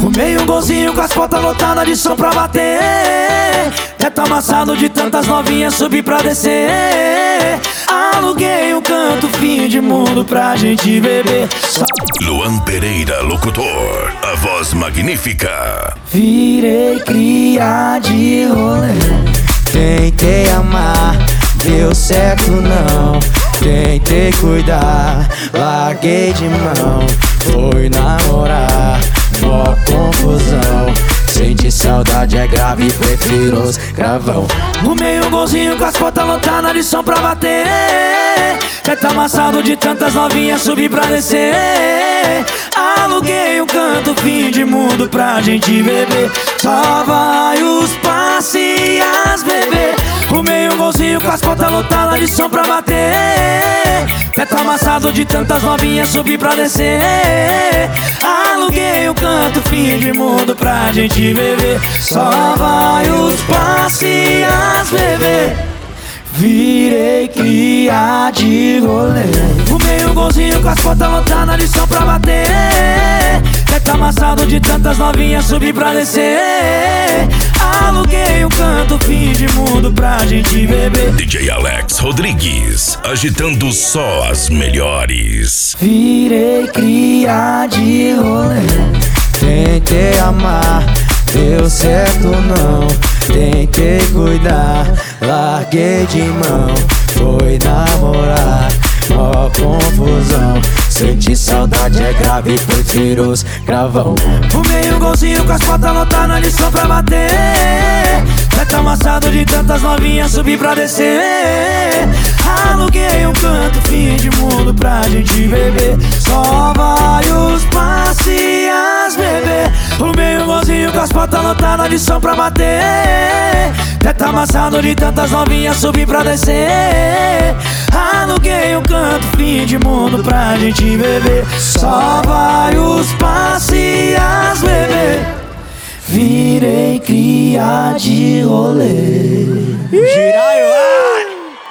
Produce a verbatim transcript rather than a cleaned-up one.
Fumei um golzinho com as portas lotadas de som pra bater. Já tá amassado de tantas novinhas subir pra descer. Aluguei um canto, fim de mundo pra gente beber. Só... Luan Pereira, locutor, a voz magnífica. Virei cria de rolê. Tentei amar, deu certo não. Tentei cuidar, larguei de mão. Fui namorar, mó confusão. Sente saudade é grave, prefiro os gravão. Fumei um golzinho com as portas lotadas de som pra bater. Já tá amassado de tantas novinhas subir pra descer. Aluguei um canto, fim de mundo pra gente beber. Só vai os passeas, bebê. Fumei um golzinho com as portas lotadas de som pra bater. Já tá amassado de tantas novinhas subir pra descer. Aluguei um canto, fim de mundo pra gente beber. Só vai os passeas, bebê. Virei cria de rolê. Fumei um golzinho com as portas lotadas de som pra bater. Já tá amassado de tantas novinhas subir pra descer. Aluguei um canto, fim de mundo pra gente beber. D J Alex Rodrigues, agitando só as melhores. Virei cria de rolê. Tentei amar, deu certo não. Tentei cuidar, larguei de mão. Fui namorar, mó confusão. Senti saudade é grave, prefiro os gravão. Fumei um golzinho com as portas lotadas de som pra bater. Já tá amassado de tantas novinhas subir pra descer. Aluguei um canto, fim de mundo pra gente beber. Só vai os passeas, bebê. Fumei um golzinho com as portas lotadas de som pra bater. Já tá amassado de tantas novinhas subir pra descer. Aluguei um canto, fim de mundo pra gente beber. Só vai os passeas, bebê. Virei cria de rolê. Giraio, ah!